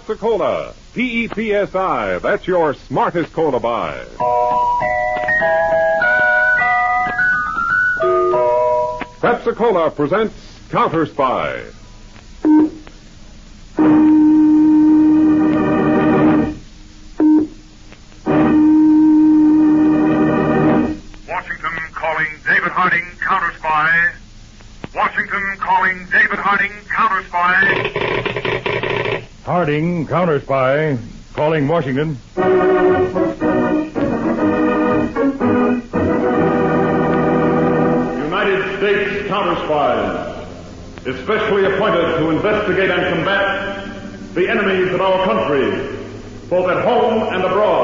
Pepsi-Cola. P-E-P-S-I. That's your smartest cola buy. Pepsi-Cola presents Counter Spy. Washington calling David Harding, Counter Spy. Washington calling David Harding, Counter Spy. Harding, Counter Spy, calling Washington. United States Counter Spies, especially appointed to investigate and combat the enemies of our country, both at home and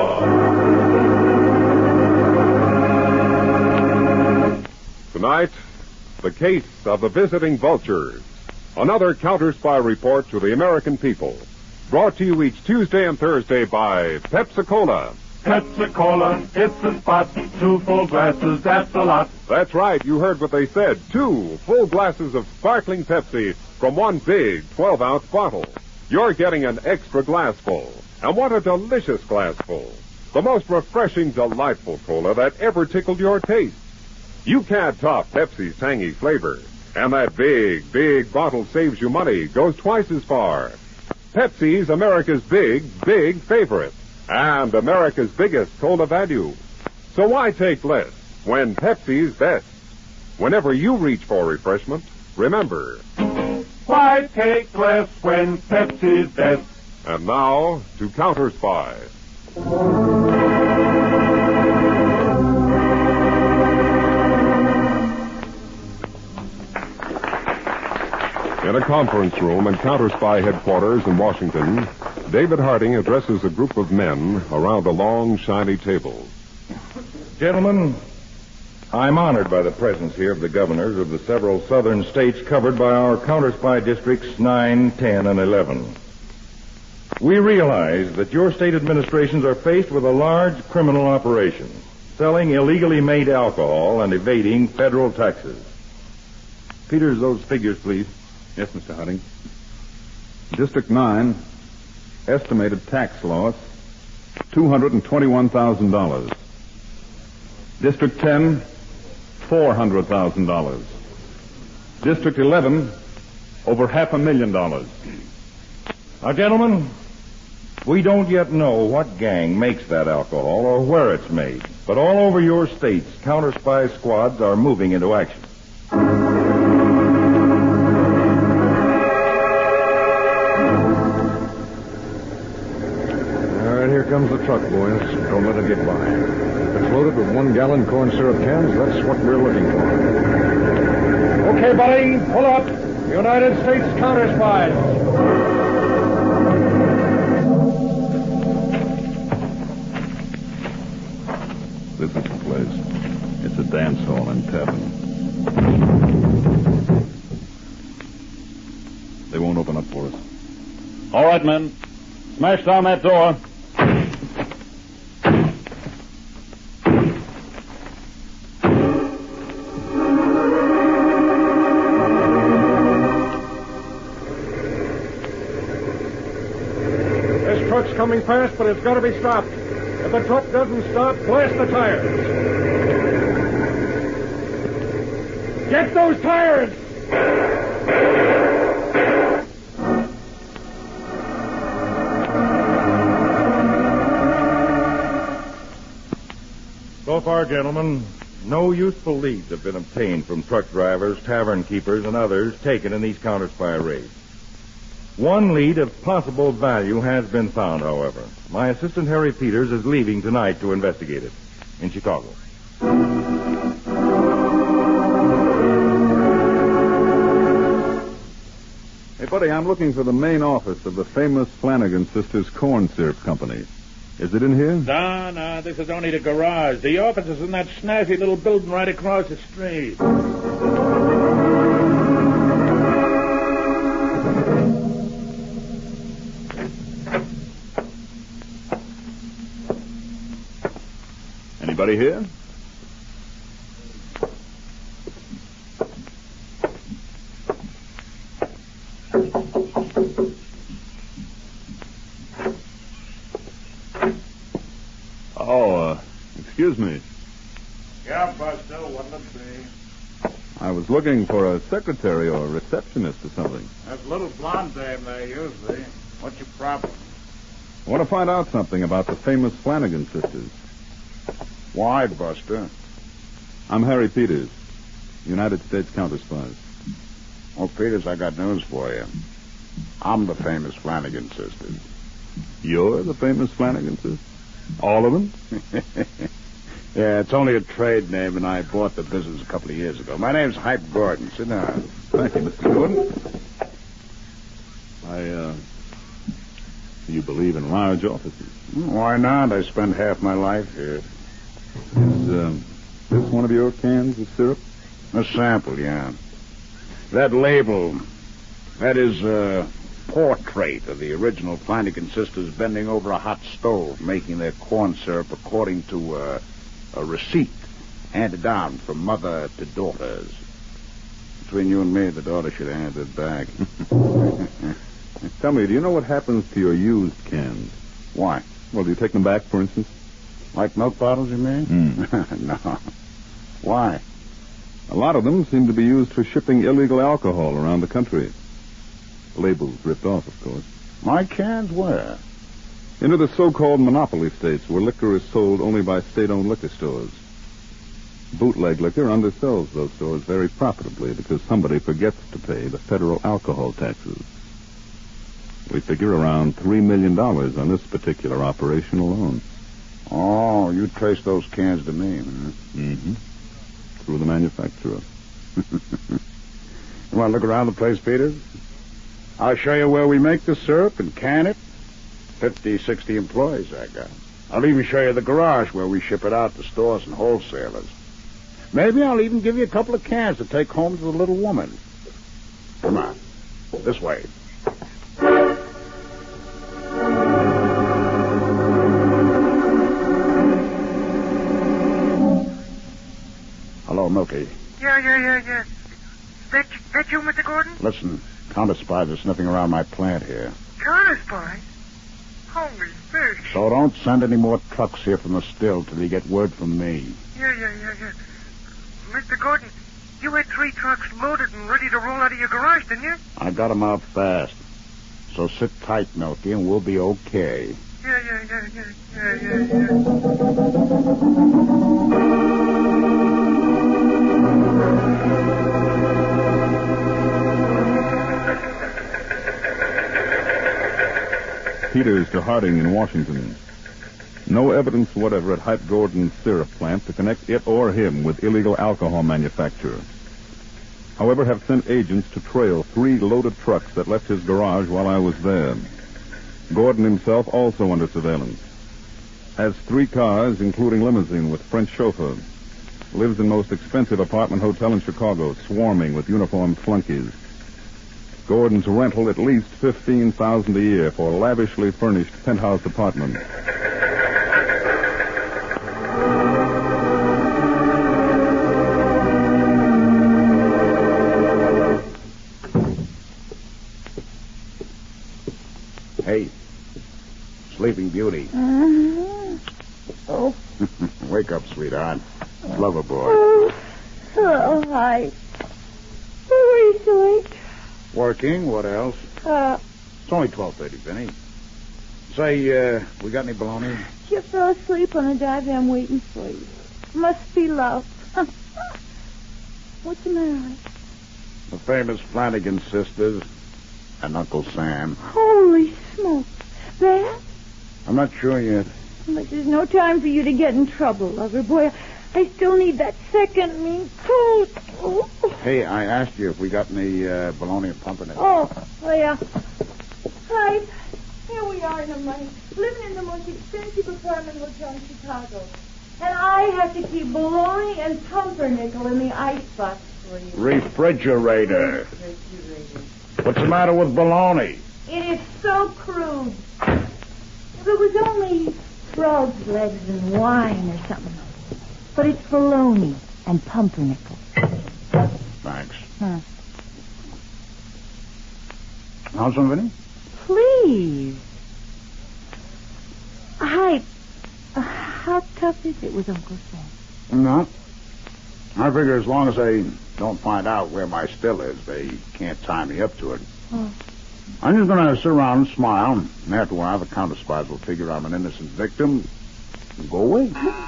abroad. Tonight, the case of the visiting vultures. Another Counter Spy report to the American people. Brought to you each Tuesday and Thursday by Pepsi-Cola. Pepsi-Cola, it's the spot. 2 full glasses, that's a lot. That's right, you heard what they said. 2 full glasses of sparkling Pepsi from one big 12-ounce bottle. You're getting an extra glassful. And what a delicious glassful. The most refreshing, delightful cola that ever tickled your taste. You can't top Pepsi's tangy flavor. And that big, big bottle saves you money, goes twice as far. Pepsi's America's big, big favorite. And America's biggest cola value. So why take less when Pepsi's best? Whenever you reach for refreshment, remember. Why take less when Pepsi's best? And now, to Counter Spy. In a conference room in Counter Spy headquarters in Washington, David Harding addresses a group of men around a long, shiny table. Gentlemen, I'm honored by the presence here of the governors of the several southern states covered by our Counter Spy districts 9, 10, and 11. We realize that your state administrations are faced with a large criminal operation, selling illegally made alcohol and evading federal taxes. Peters, those figures, please. Yes, Mr. Harding. District 9, estimated tax loss, $221,000. District 10, $400,000. District 11, over $500,000. Now, gentlemen, we don't yet know what gang makes that alcohol or where it's made, but all over your states, Counter Spy squads are moving into action. Here comes the truck, boys. Don't let it get by. It's loaded with 1-gallon corn syrup cans. That's what we're looking for. Okay, buddy, pull up. United States Counter Spies. This is the place. It's a dance hall and tavern. They won't open up for us. All right, men. Smash down that door. Coming fast, but it's got to be stopped. If the truck doesn't stop, blast the tires. Get those tires! So far, gentlemen, no useful leads have been obtained from truck drivers, tavern keepers, and others taken in these Counter Spy raids. One lead of possible value has been found, however. My assistant, Harry Peters, is leaving tonight to investigate it in Chicago. Hey, buddy, I'm looking for the main office of the famous Flanagan Sisters Corn Syrup Company. Is it in here? No, this is only the garage. The office is in that snazzy little building right across the street. Anybody here? Excuse me. Yeah, Buster, what'll it be? I was looking for a secretary or a receptionist or something. That little blonde dame there, usually. What's your problem? I want to find out something about the famous Flanagan sisters. Why, Buster? I'm Harry Peters, United States counter-spies. Well, Peters, I got news for you. I'm the famous Flanagan sisters. You're the famous Flanagan sisters? All of them? Yeah, it's only a trade name, and I bought the business a couple of years ago. My name's Hype Gordon. Sit down. Thank you, Mr. Gordon. You believe in large offices? Why not? I spend half my life here. Is this one of your cans of syrup? A sample, yeah. That label, that is a portrait of the original Flanagan sisters bending over a hot stove, making their corn syrup according to a receipt handed down from mother to daughters. Between you and me, the daughter should have handed it back. Tell me, do you know what happens to your used cans? Why? Well, do you take them back, for instance? Like milk bottles, you mean? No. Why? A lot of them seem to be used for shipping illegal alcohol around the country. Labels ripped off, of course. My cans where? Into the so-called monopoly states where liquor is sold only by state-owned liquor stores. Bootleg liquor undersells those stores very profitably because somebody forgets to pay the federal alcohol taxes. We figure around $3 million on this particular operation alone. Oh, you trace those cans to me, huh? Mm-hmm. Through the manufacturer. You want to look around the place, Peters? I'll show you where we make the syrup and can it. 50, 60 employees I got. I'll even show you the garage where we ship it out to stores and wholesalers. Maybe I'll even give you a couple of cans to take home to the little woman. Come on. This way. Hello, Milky. Yeah. That you, Mr. Gordon? Listen, counter spies are sniffing around my plant here. Counter spy? Holy fish. So don't send any more trucks here from the still till you get word from me. Yeah. Mr. Gordon, you had 3 trucks loaded and ready to roll out of your garage, didn't you? I got 'em out fast. So sit tight, Milky, and we'll be okay. Yeah. Peters to Harding in Washington. No evidence whatever at Hype Gordon's syrup plant to connect it or him with illegal alcohol manufacture. However, have sent agents to trail 3 loaded trucks that left his garage while I was there. Gordon himself also under surveillance. Has 3 cars, including limousine with French chauffeur. Lives in most expensive apartment hotel in Chicago, swarming with uniformed flunkies. Gordon's rental at least $15,000 a year for a lavishly furnished penthouse apartment. Hey, Sleeping Beauty. Oh. Wake up, sweetheart. Lover boy. Oh, hi. Who are you doing? Working, what else? It's only 12:30, Benny. Say, we got any bologna? You fell asleep on the dive. I'm waiting for you. Must be love. What's the matter? The famous Flanagan sisters and Uncle Sam. Holy smoke. That? I'm not sure yet. But there's no time for you to get in trouble, lover boy. I still need that second mean coat. Oh. Hey, I asked you if we got any bologna and pumpernickel. Oh, yeah. Hi. Here we are in the money, living in the most expensive apartment hotel in Chicago. And I have to keep bologna and pumpernickel in the icebox for you. Refrigerator. What's the matter with bologna? It is so crude. If it was only frog's legs and wine or something. But it's bologna and pumpernickel. Thanks. Huh. How's some, Vinny? Please. how tough is it with Uncle Sam? No. I figure as long as they don't find out where my still is, they can't tie me up to it. Oh. I'm just going to sit around and smile, and after a while the counter spies will figure I'm an innocent victim and go away.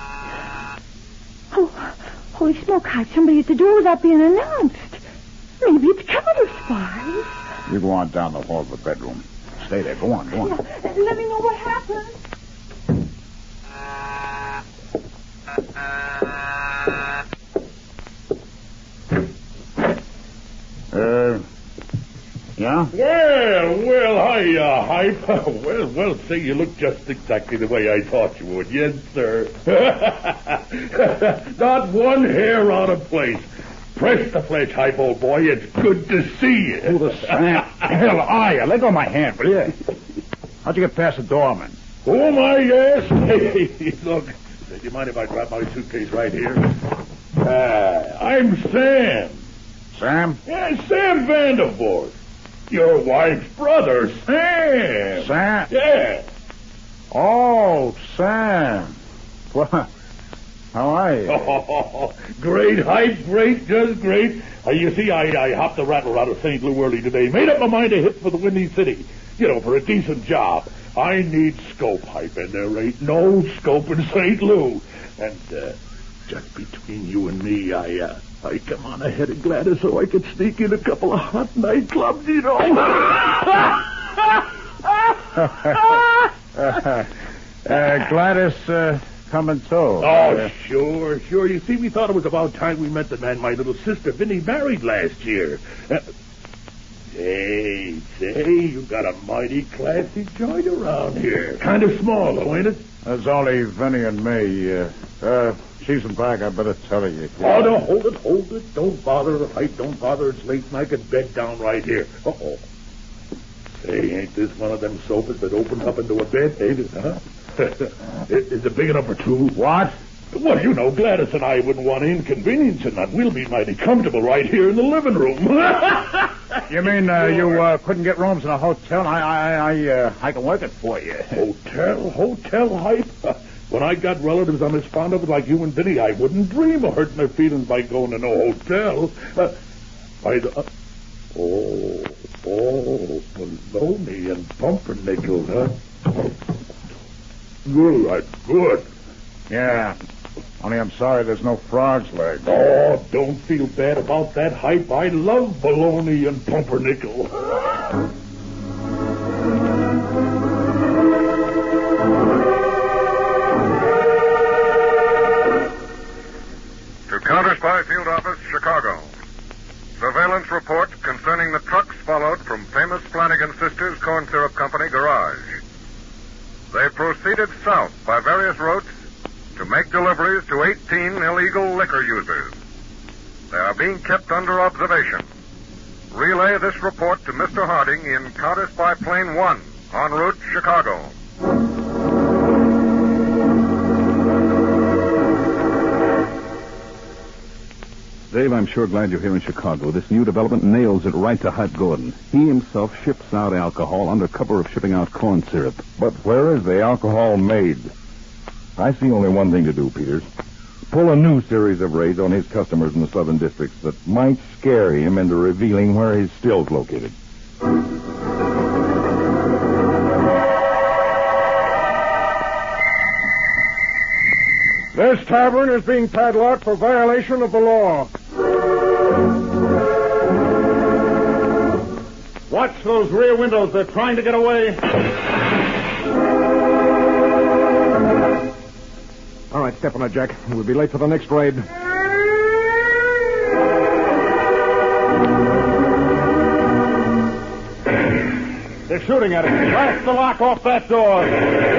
Oh, holy smoke, Hype. Somebody at the door without being announced. Maybe it's counter spies. You go on down the hall to the bedroom. Stay there. Go on. Yeah, let me know what happened. Yeah? Well, hi, Hype. Well, say, you look just exactly the way I thought you would. Yes, sir. Not one hair out of place. Press the flesh, Hype, old boy. It's good to see you. Who the hell are you? Let go of my hand, will you? How'd you get past the doorman? Who am I, yes? Hey, look, do you mind if I grab my suitcase right here? I'm Sam. Sam? Yeah, Sam Vandervoort. Your wife's brother, Sam. Sam? Yeah. Oh, Sam. Well, how are you? Oh, great, Hype, great, just great. You see, I hopped the rattle out of St. Lou early today. Made up my mind to hit for the Windy City. You know, for a decent job. I need scope, Hype, and there ain't no scope in St. Lou. And, just between you and me, I come on ahead of Gladys so I could sneak in a couple of hot nightclubs, you know. Gladys, coming too. Oh, sure. You see, we thought it was about time we met the man my little sister Vinnie married last year. Say, you got a mighty classy joint around here. Kind of small, though, ain't it? There's only Vinnie and me. She's in back. I better tell you. Oh, no, hold it. Don't bother, Hype, don't bother. It's late and I can bed down right here. Uh-oh. Say, ain't this one of them sofas that opens up into a bed, ain't it, huh? Is it big enough for two? What? Well, you know, Gladys and I wouldn't want inconveniencing that. We'll be mighty comfortable right here in the living room. You mean you couldn't get rooms in a hotel? I can work it for you. Hotel, Hype? When I got relatives I'm as fond of like you and Vinny, I wouldn't dream of hurting their feelings by going to no hotel. Bologna and pumpernickel, huh? Good. Yeah. Only I'm sorry there's no frog's legs. Oh, don't feel bad about that, Hype. I love bologna and pumpernickel. To Counter Spy Field Office, Chicago. Surveillance report concerning the trucks followed from famous Flanagan Sisters Corn Syrup Company garage. They proceeded south by various routes to make deliveries to 18 illegal liquor users. They are being kept under observation. Relay this report to Mr. Harding in Counter Spy Plane 1 en route Chicago. Dave, I'm sure glad you're here in Chicago. This new development nails it right to Hype Gordon. He himself ships out alcohol under cover of shipping out corn syrup. But where is the alcohol made? I see only one thing to do, Peters. Pull a new series of raids on his customers in the southern districts that might scare him into revealing where his still's located. This tavern is being padlocked for violation of the law. Watch those rear windows. They're trying to get away. All right, step on it, Jack. We'll be late for the next raid. They're shooting at us. Blast the lock off that door.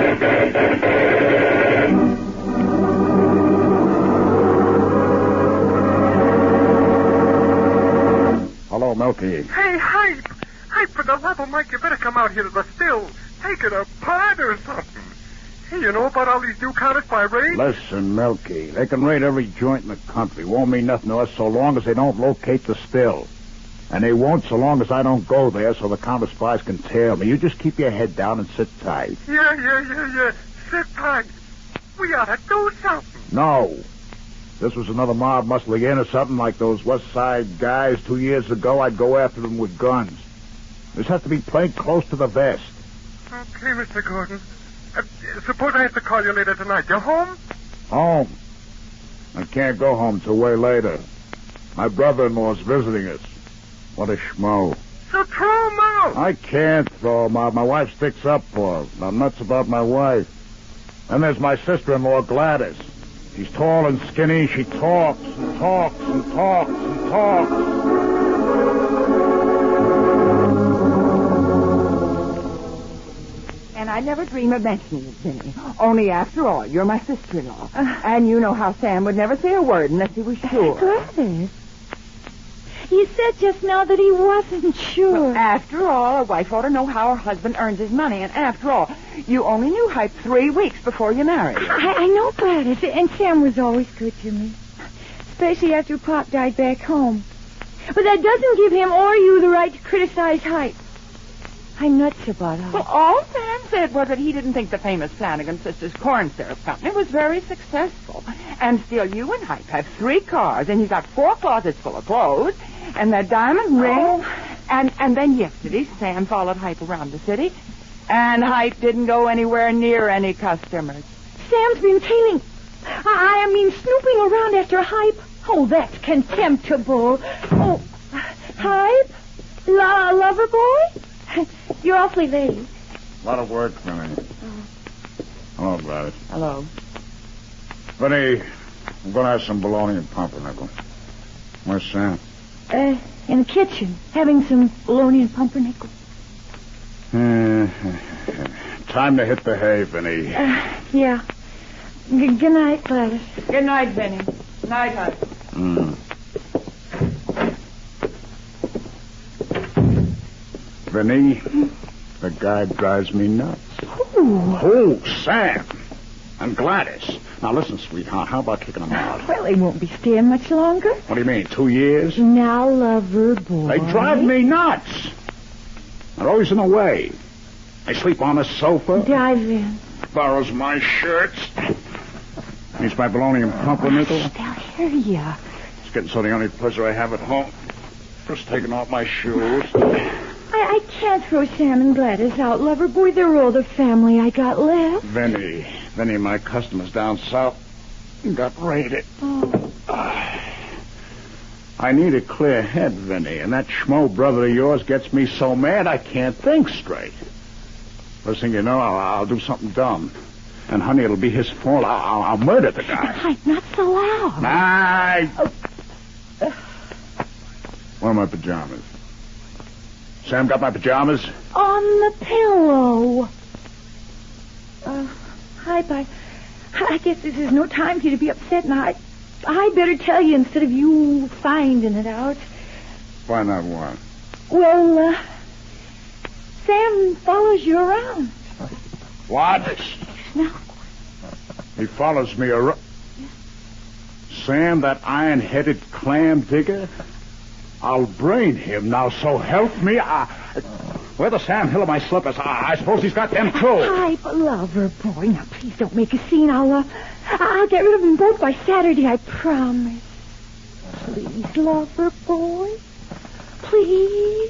Hello, Milky. Hey, Hype, for the love of Mike, you better come out here to the still. Take it apart or something. Hey, you know about all these new Counter Spy raids? Listen, Milky, they can raid every joint in the country. Won't mean nothing to us so long as they don't locate the still. And they won't so long as I don't go there so the Counter Spies can tail me. You just keep your head down and sit tight. Yeah. Sit tight. We ought to do something. No. This was another mob muscling in or something like those West Side guys 2 years ago, I'd go after them with guns. This has to be played close to the vest. Okay, Mr. Gordon. Suppose I have to call you later tonight. You home? Home? I can't go home till way later. My brother-in-law's visiting us. What a schmo. So throw him out. I can't throw him out. My wife sticks up for him. I'm nuts about my wife. And there's my sister-in-law, Gladys. She's tall and skinny. She talks and talks and talks and talks. And I never dream of mentioning it, Vinny. Only after all, you're my sister-in-law. And you know how Sam would never say a word unless he was sure. Gladys, you said just now that he wasn't sure. Well, after all, a wife ought to know how her husband earns his money. And after all, you only knew Hype 3 weeks before you married him. I know, Gladys, and Sam was always good to me. Especially after Pop died back home. But that doesn't give him or you the right to criticize Hype. I'm nuts about Hype. Well, all Sam said was that he didn't think the famous Flanagan Sisters Corn Syrup Company was very successful. And still, you and Hype have 3 cars, and you got 4 closets full of clothes, and that diamond ring. Oh. And then yesterday, Sam followed Hype around the city, and Hype didn't go anywhere near any customers. Sam's been tailing... I mean, snooping around after Hype. Oh, that's contemptible. Oh, Hype? Lover boy? You're awfully late. A lot of work, Vinny. Hello, Gladys. Hello. Vinny, I'm going to have some bologna and pumpernickel. Where's Sam? In the kitchen, having some bologna and pumpernickel. Time to hit the hay, Vinny. Yeah. Good night, Gladys. Good night, Vinny. Night, Hype. Vinny, the guy drives me nuts. Ooh. Oh, Sam. And Gladys. Now, listen, sweetheart, how about kicking them out? Well, he won't be staying much longer. What do you mean, 2 years? Now, lover boy. They drive me nuts. They're always in the way. They sleep on the sofa. Dive in. Borrows my shirts. Needs my bologna and pumpernickel. They'll hear ya. It's getting so the only pleasure I have at home. Just taking off my shoes. I can't throw Sam and Gladys out, lover boy. They're all the family I got left. Vinny, my customers down south got raided. Oh. I need a clear head, Vinny, and that schmo brother of yours gets me so mad I can't think straight. First thing you know, I'll do something dumb. And, honey, it'll be his fault. I'll murder the guy. I'm not so loud. Where are my pajamas? Sam got my pajamas? On the pillow. Hype, I guess this is no time for you to be upset, and I better tell you instead of you finding it out. Find out what? Well, Sam follows you around. What? No. He follows me around. Sam, that iron-headed clam digger? I'll brain him now, so help me. Where the Sam Hill of my slippers? I suppose he's got them, too. Hype, lover boy. Now, please don't make a scene. I'll get rid of them both by Saturday, I promise. Please, lover boy. Please.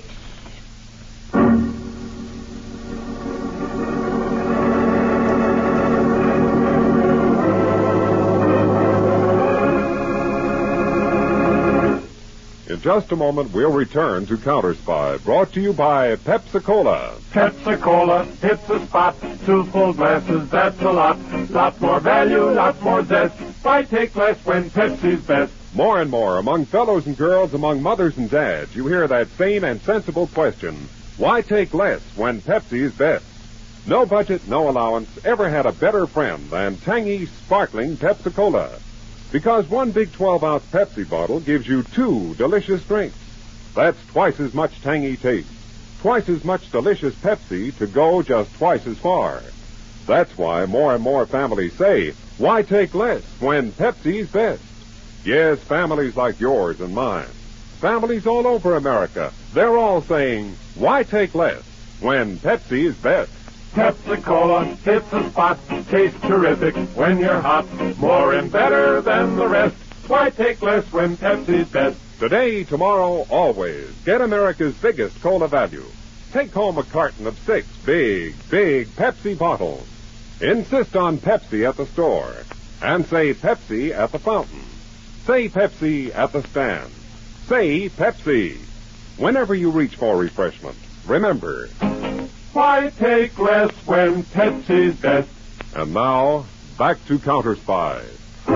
In just a moment, we'll return to Counter Spy, brought to you by Pepsi-Cola. Pepsi-Cola, hits the spot. 2 full glasses, that's a lot. Lot more value, lot more zest. Why take less when Pepsi's best? More and more, among fellows and girls, among mothers and dads, you hear that same and sensible question. Why take less when Pepsi is best? No budget, no allowance ever had a better friend than tangy, sparkling Pepsi-Cola. Because one big 12-ounce Pepsi bottle gives you 2 delicious drinks. That's twice as much tangy taste, twice as much delicious Pepsi to go just twice as far. That's why more and more families say, why take less when Pepsi's best? Yes, families like yours and mine. Families all over America. They're all saying, why take less when Pepsi is best? Pepsi-Cola hits the spot, tastes terrific when you're hot. More and better than the rest. Why take less when Pepsi's best? Today, tomorrow, always. Get America's biggest cola value. Take home a carton of 6 big Pepsi bottles. Insist on Pepsi at the store. And say Pepsi at the fountain. Say Pepsi at the stand. Say Pepsi. Whenever you reach for refreshment, remember. Why take less when Pepsi's best? And now, back to Counter Spies.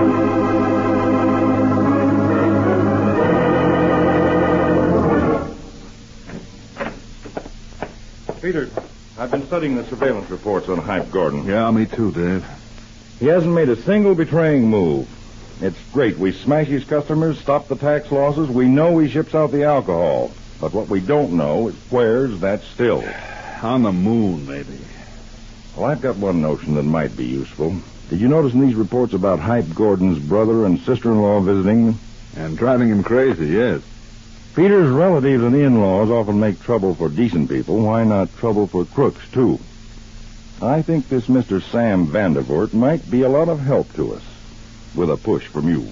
Peter, I've been studying the surveillance reports on Hype Gordon. Yeah, me too, Dave. He hasn't made a single betraying move. It's great. We smash his customers, stop the tax losses. We know he ships out the alcohol. But what we don't know is where's that still. On the moon, maybe. Well, I've got one notion that might be useful. Did you notice in these reports about Hype Gordon's brother and sister-in-law visiting? And driving him crazy, yes. Peter's relatives and in-laws often make trouble for decent people. Why not trouble for crooks, too? I think this Mr. Sam Vandervoort might be a lot of help to us, with a push from you.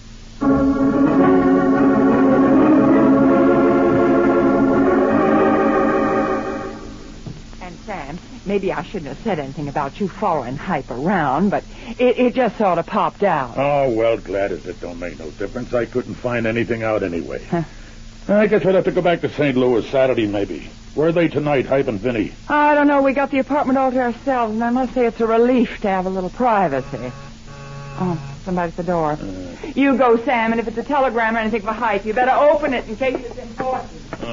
And Sam, maybe I shouldn't have said anything about you following Hype around, but it just sort of popped out. Oh, well, Gladys, it don't make no difference. I couldn't find anything out anyway. I guess we'd have to go back to St. Louis Saturday, maybe. Where are they tonight, Hype and Vinny? I don't know. We got the apartment all to ourselves, and I must say it's a relief to have a little privacy. Oh, somebody's at the door. You go, Sam, and if it's a telegram or anything for Hype, you better open it in case it's important.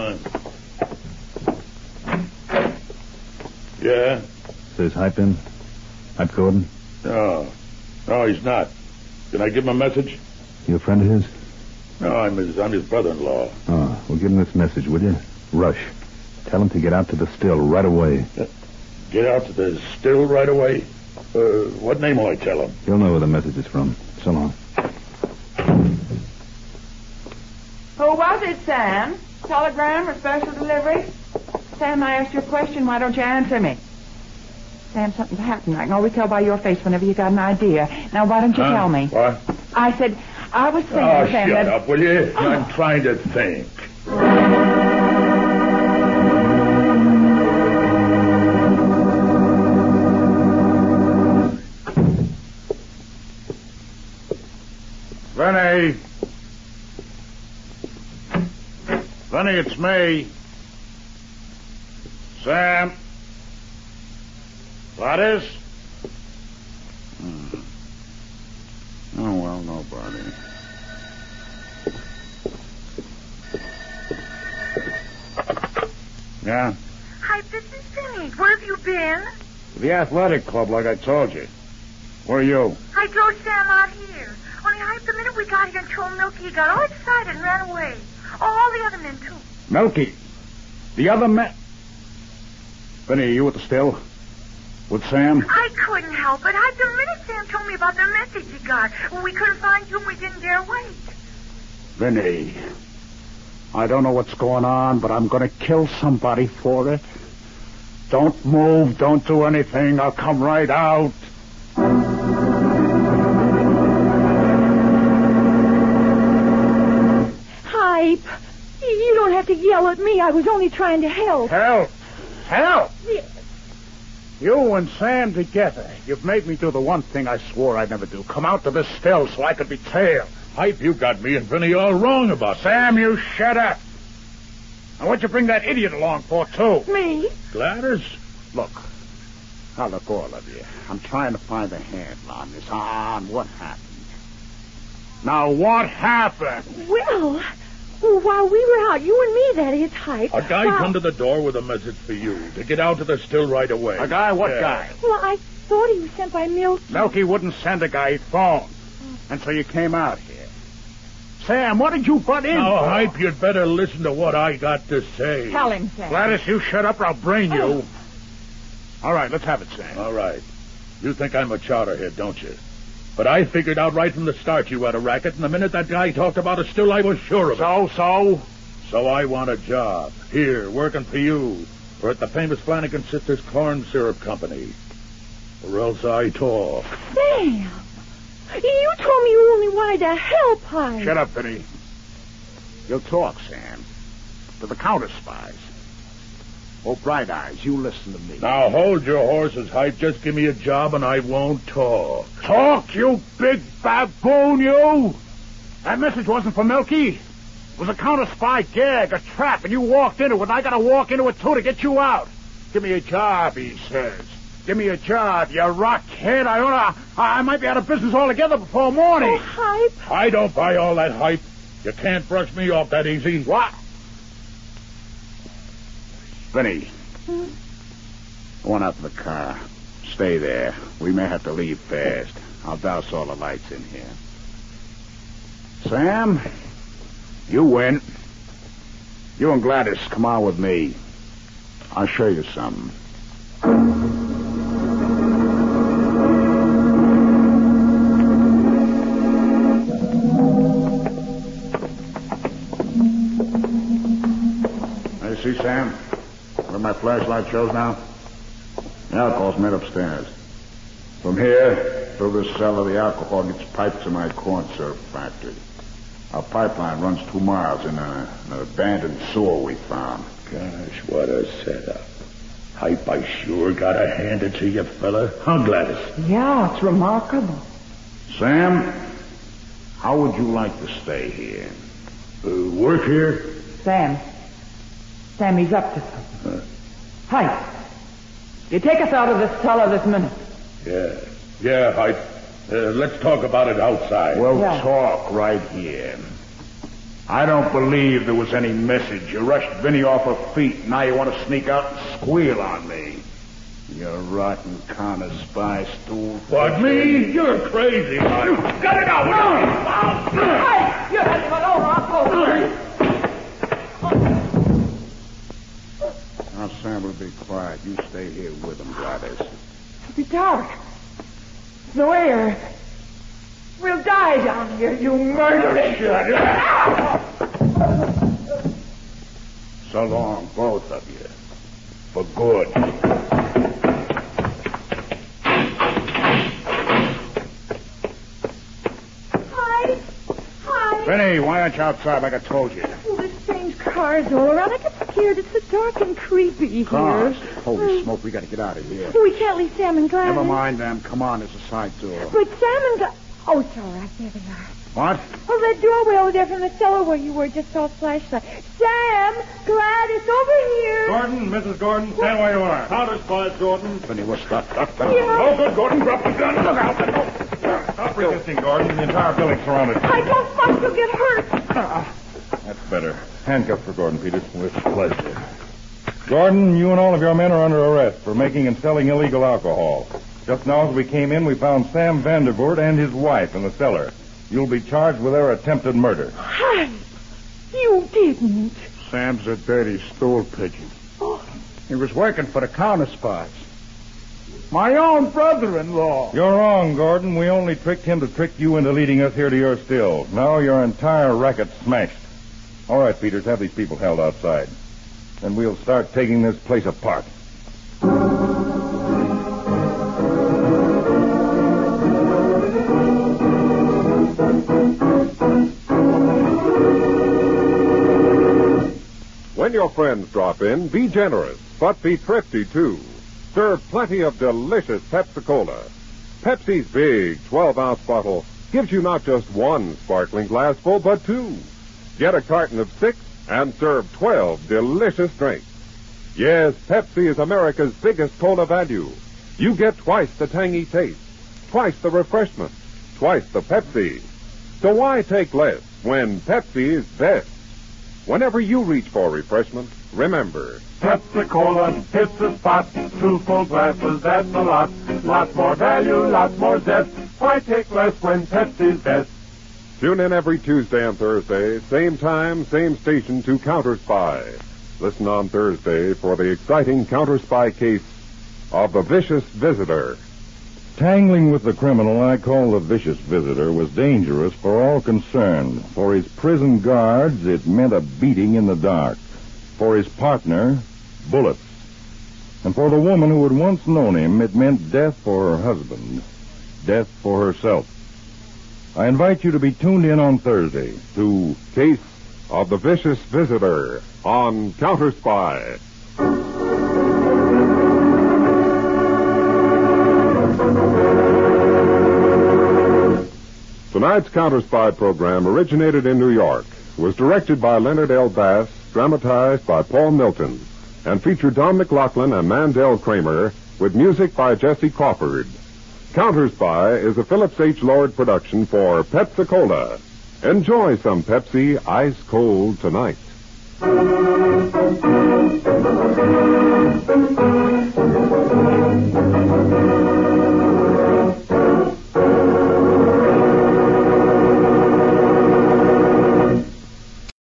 Yeah? Says Hype in? Hype Gordon? No, he's not. Can I give him a message? You a friend of his? No, I'm his brother-in-law. Oh, well, give him this message, will you? Rush. Tell him to get out to the still right away. Get out to the still right away? What name will I tell him? He'll know where the message is from. So long. Who was it, Sam? Telegram or special delivery? Sam, I asked you a question. Why don't you answer me? Sam, something's happened. I can always tell by your face whenever you got an idea. Now, why don't you tell me? What? I said, I was saying, Oh, Sam, shut that... up, will you? I'm trying to think. Vinny! Vinny, it's me. Sam? Gladys? Oh, well, nobody. Yeah? Hi, this is Vinny. Where have you been? The athletic club, like I told you. Where are you? I drove Sam out here. Only Hype, the minute we got here and told Milky, he got all excited and ran away. Oh, all the other men, too. Milky. The other man. Vinny, are you at the still? With Sam? I couldn't help it. Hype, the minute Sam told me about the message he got. Well, we couldn't find you and we didn't dare wait. Vinny, I don't know what's going on, but I'm going to kill somebody for it. Don't move. Don't do anything. I'll come right out. Hype, you don't have to yell at me. I was only trying to help. Help! Help! Yes. You and Sam together. You've made me do the one thing I swore I'd never do. Come out to this still so I could be tailed. Hype, you got me and Vinny all wrong about Sam, you shut up. Now, what'd you bring that idiot along for, too? Me? Gladys? Look, all of you. I'm trying to find a handle on this, on what happened. Now, what happened? Well, while we were out, you and me, that is, Hype. A guy come to the door with a message for you to get out to the still right away. A guy? What guy? Well, I thought he was sent by Milky. Milky wouldn't send a guy. He'd phone. And so you came out here. Sam, what did you butt in Now, for? Hype, you'd better listen to what I got to say. Tell him, Sam. Gladys, you shut up or I'll brain you. All right, let's have it, Sam. All right. You think I'm a chowderhead, don't you? But I figured out right from the start you had a racket, and the minute that guy talked about a still, I was sure of it. So? So I want a job. Here, working for you. or at the famous Flanagan Sisters Corn Syrup Company. Or else I talk. Sam! You told me you only wanted to help, Hyde. Shut up, Vinny. You'll talk, Sam. To the counter spies. Oh, Bright Eyes, you listen to me. Now hold your horses, Hype. Just give me a job and I won't talk. Talk, you big baboon, you! That message wasn't for Milky. It was a counter spy gag, a trap, and you walked into it, and I gotta walk into it, too, to get you out. Give me a job, he says. Give me a job, you rockhead. I might be out of business altogether before morning. Oh, Hype. I don't buy all that hype. You can't brush me off that easy. What? Vinny. Go on out to the car. Stay there. We may have to leave fast. I'll douse all the lights in here. Sam, you win. You and Gladys come on with me. I'll show you something. Hey, see, Sam? Where my flashlight shows now? The alcohol's made upstairs. From here, through this cellar, the alcohol gets piped to my corn syrup factory. Our pipeline runs 2 miles in an abandoned sewer we found. Gosh, what a setup. Hype, I sure gotta hand it to you, fella. Huh, Gladys? Yeah, it's remarkable. Sam, how would you like to stay here? Work here? Sam, he's up to something. Hype, you take us out of this cellar this minute. Yeah, Hype. Let's talk about it outside. We'll talk right here. I don't believe there was any message. You rushed Vinny off her feet. Now you want to sneak out and squeal on me. You rotten counter spy stool. What, me? You're crazy, Hype. Got it out! Hype, you're having it over. I'll go. Now, Sam will be quiet. You stay here with him, Gladys. It'll be dark. No air. We'll die down here, you murdering. So long, both of you. For good. Hyde. Vinny, why aren't you outside like I told you? Oh, there's strange cars all around. I get scared. It's so dark and creepy here. Cars. Holy smoke, we gotta get out of here. We can't leave Sam and Gladys. Never mind them. Come on, there's a side door. But Sam and Gladys... Oh, it's all right. There they are. What? Oh, that doorway over there from the cellar where you were just saw a flashlight. Sam, Gladys, over here. Gordon, Mrs. Gordon, stand where you are. Counter spies, Gordon. Vinny, what's that? Oh, good, Gordon. Drop the gun. Look out. Stop resisting, Gordon. The entire building's surrounded. I don't want to get hurt. That's better. Handcuffs for Gordon, Peters. With pleasure. Gordon, you and all of your men are under arrest for making and selling illegal alcohol. Just now as we came in, we found Sam Vandervoort and his wife in the cellar. You'll be charged with their attempted murder. Hi. You didn't. Sam's a dirty stool pigeon. Oh. He was working for the counter spies. My own brother-in-law. You're wrong, Gordon. We only tricked him to trick you into leading us here to your still. Now your entire racket's smashed. All right, Peters, have these people held outside. Then we'll start taking this place apart. When your friends drop in, be generous, but be thrifty, too. Serve plenty of delicious Pepsi-Cola. Pepsi's big 12-ounce bottle gives you not just one sparkling glassful, but 2. Get a carton of 6 and serve 12 delicious drinks. Yes, Pepsi is America's biggest cola value. You get twice the tangy taste, twice the refreshment, twice the Pepsi. So why take less when Pepsi is best? Whenever you reach for refreshment, remember, Pepsi-Cola hits the spot. 2 full glasses, that's a lot. Lots more value, lots more zest. Why take less when Pepsi's best? tune in every Tuesday and Thursday, same time, same station to Counter Spy. Listen on Thursday for the exciting Counter Spy case of the Vicious Visitor. Tangling with the criminal I call the vicious visitor was dangerous for all concerned. For his prison guards, it meant a beating in the dark. For his partner, bullets. And for the woman who had once known him, it meant death for her husband, death for herself. I invite you to be tuned in on Thursday to Case of the Vicious Visitor on Counter Spy. Tonight's Counter Spy program originated in New York, was directed by Leonard L. Bass, dramatized by Paul Milton, and featured Don McLaughlin and Mandel Kramer, with music by Jesse Crawford. Counter Spy is a Phillips H. Lord production for Pepsi-Cola. Enjoy some Pepsi ice cold tonight.